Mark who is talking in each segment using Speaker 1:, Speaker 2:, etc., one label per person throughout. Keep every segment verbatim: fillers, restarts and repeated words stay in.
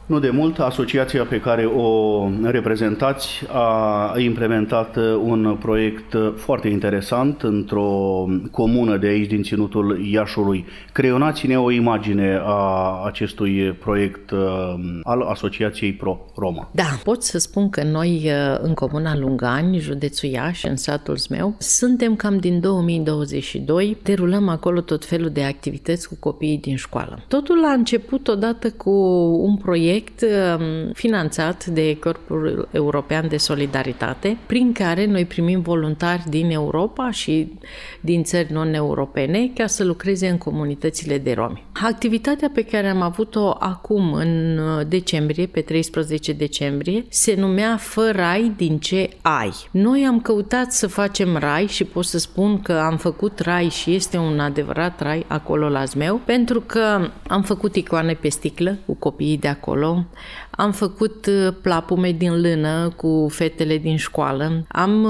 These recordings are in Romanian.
Speaker 1: Nu de mult, asociația pe care o reprezentați a implementat un proiect foarte interesant într-o comună de aici din Ținutul Iașului. Creionați-ne o imagine a acestui proiect al Asociației Pro-Roma.
Speaker 2: Da, pot să spun că noi în comuna Lungani, județul Iași, în satul Zmeu, suntem cam din două mii douăzeci și doi, derulăm acolo tot felul de activități cu copiii din școală. Totul a început odată cu un proiect finanțat de Corpul European de Solidaritate, prin care noi primim voluntari din Europa și din țări non-europene ca să lucreze în comunitățile de romi. Activitatea pe care am avut-o acum în decembrie, pe treisprezece decembrie, se numea Fă rai din ce ai. Noi am căutat să facem rai și pot să spun că am făcut rai și este un adevărat rai acolo la Zmeu, pentru că am făcut icoane pe sticlă cu copiii de acolo, am făcut plapume din lână cu fetele din școală, am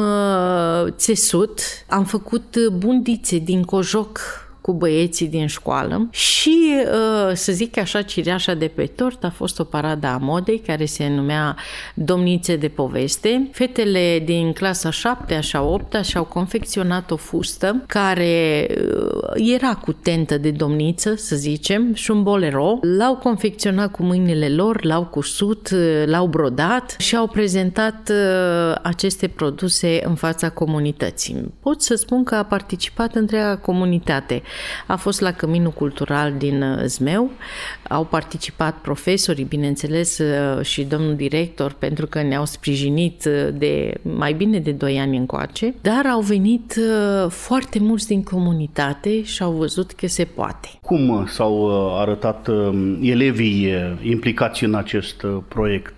Speaker 2: țesut, am făcut bundițe din cojoc cu băieții din școală și, să zic așa, cireașa de pe tort a fost o paradă a modei care se numea Domnițe de poveste. Fetele din clasa șaptea și a opta și-au confecționat o fustă care era cu tentă de domniță, să zicem, și un bolero. L-au confecționat cu mâinile lor, l-au cusut, l-au brodat și au prezentat aceste produse în fața comunității. Pot să spun că a participat întreaga comunitate. A fost la Căminul Cultural din Zmeu, au participat profesorii, bineînțeles, și domnul director, pentru că ne-au sprijinit de mai bine de doi ani încoace, dar au venit foarte mulți din comunitate și au văzut că se poate.
Speaker 1: Cum s-au arătat elevii implicați în acest proiect?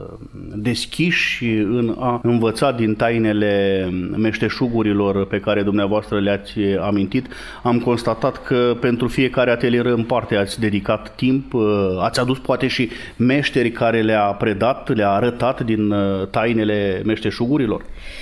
Speaker 1: Deschiși în a învăța din tainele meșteșugurilor pe care dumneavoastră le-ați amintit? Am constatat că pentru fiecare atelier în parte ați dedicat timp, ați adus poate și meșteri care le-a predat, le-a arătat din tainele meșteșugurilor?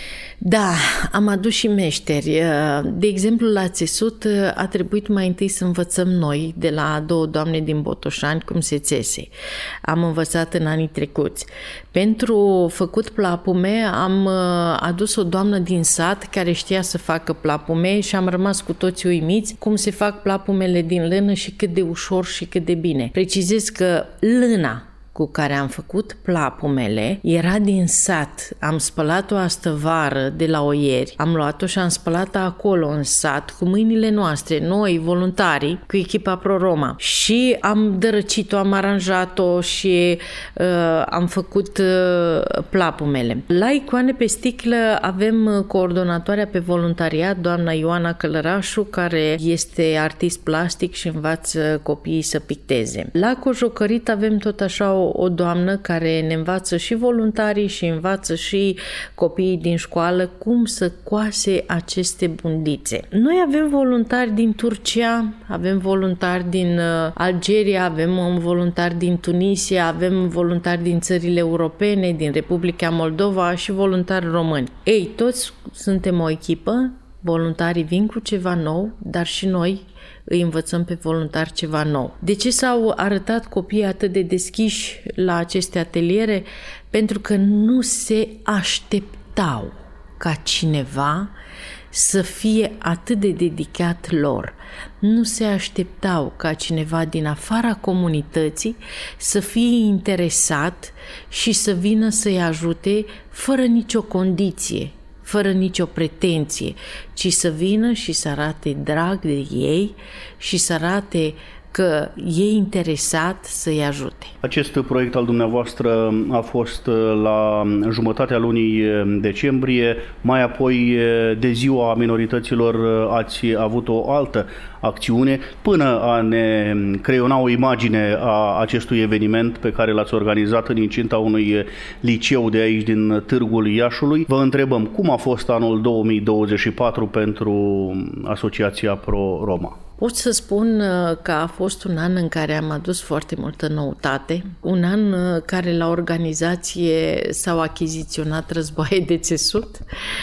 Speaker 2: Da, am adus și meșteri. De exemplu, la țesut a trebuit mai întâi să învățăm noi de la două doamne din Botoșani cum se țese. Am învățat în anii trecuți. Pentru făcut plapume am adus o doamnă din sat care știa să facă plapume și am rămas cu toți uimiți cum se fac plapumele din lână și cât de ușor și cât de bine. Precizez că lâna cu care am făcut plapumele era din sat. Am spălat-o astăvară de la Oieri, am luat-o și am spălat-o acolo în sat cu mâinile noastre, noi, voluntarii, cu echipa Pro-Roma. Și am dărăcit-o, am aranjat-o și uh, am făcut uh, plapumele. La icoane pe sticlă avem coordonatoarea pe voluntariat, doamna Ioana Călărașu, care este artist plastic și învață copiii să picteze. La cojoccărit avem tot așa o o doamnă care ne învață și voluntarii și învață și copiii din școală cum să coase aceste bundițe. Noi avem voluntari din Turcia, avem voluntari din Algeria, avem un voluntar din Tunisia, avem voluntari din țările europene, din Republica Moldova și voluntari români. Ei, toți suntem o echipă, voluntarii vin cu ceva nou, dar și noi îi învățăm pe voluntari ceva nou. De ce s-au arătat copiii atât de deschiși la aceste ateliere? Pentru că nu se așteptau ca cineva să fie atât de dedicat lor. Nu se așteptau ca cineva din afara comunității să fie interesat și să vină să-i ajute fără nicio condiție, fără nicio pretenție, ci să vină și să arate drag de ei și să arate că e interesat să-i ajute.
Speaker 1: Acest proiect al dumneavoastră a fost la jumătatea lunii decembrie, mai apoi de ziua minorităților ați avut o altă acțiune până a ne creiona o imagine a acestui eveniment pe care l-ați organizat în incinta unui liceu de aici din Târgul Iașului. Vă întrebăm cum a fost anul două mii douăzeci și patru pentru Asociația Pro-Roma.
Speaker 2: Pot să spun că a fost un an în care am adus foarte multă noutate, un an care la organizație s-au achiziționat războaie de țesut,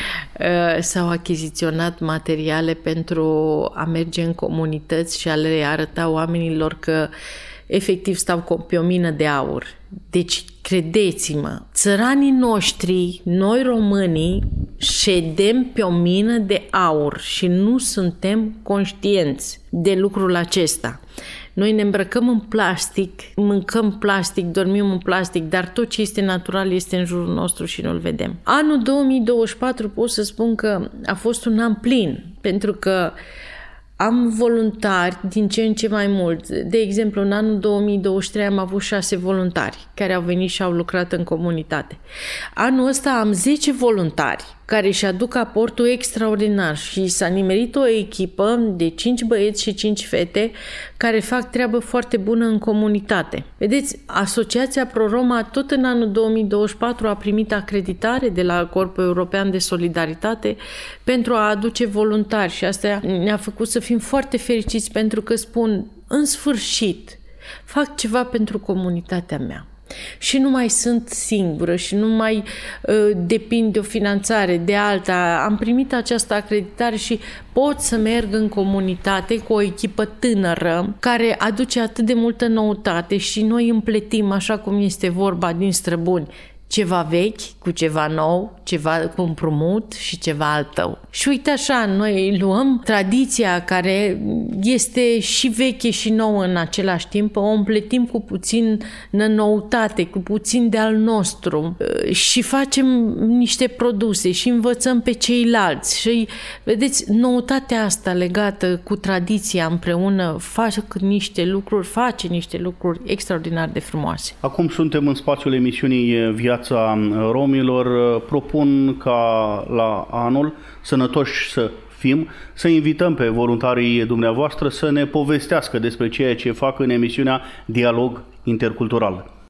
Speaker 2: s-au achiziționat materiale pentru a merge în comunități și a le arăta oamenilor că efectiv stau pe o mină de aur. Deci, credeți-mă, țăranii noștri, noi românii, ședem pe o mină de aur și nu suntem conștienți de lucrul acesta. Noi ne îmbrăcăm în plastic, mâncăm plastic, dormim în plastic, dar tot ce este natural este în jurul nostru și nu-l vedem. Anul două mii douăzeci și patru pot să spun că a fost un an plin, pentru că am voluntari din ce în ce mai mulți. De exemplu, în anul două mii douăzeci și trei am avut șase voluntari care au venit și au lucrat în comunitate. Anul ăsta am zece voluntari care își aduc aportul extraordinar și s-a nimerit o echipă de cinci băieți și cinci fete care fac treabă foarte bună în comunitate. Vedeți, Asociația Pro-Roma tot în anul două mii douăzeci și patru a primit acreditare de la Corpul European de Solidaritate pentru a aduce voluntari și asta ne-a făcut să fim foarte fericiți pentru că spun, în sfârșit, fac ceva pentru comunitatea mea. Și nu mai sunt singură și nu mai uh, depind de o finanțare, de alta. Am primit această acreditare și pot să merg în comunitate cu o echipă tânără care aduce atât de multă noutate și noi împletim, așa cum este vorba din străbuni, ceva vechi cu ceva nou, ceva cu împrumut și ceva al tău. Și uite așa, noi luăm tradiția care este și veche și nouă în același timp, o împletim cu puțin noutate, cu puțin de al nostru și facem niște produse și învățăm pe ceilalți. Și vedeți, noutatea asta legată cu tradiția împreună fac niște lucruri, face niște lucruri extraordinar de frumoase.
Speaker 1: Acum suntem în spațiul emisiunii Viața Romilor. Propun ca la anul, sănătoși să fim, să invităm pe voluntarii dumneavoastră să ne povestească despre ceea ce fac în emisiunea Dialog Intercultural.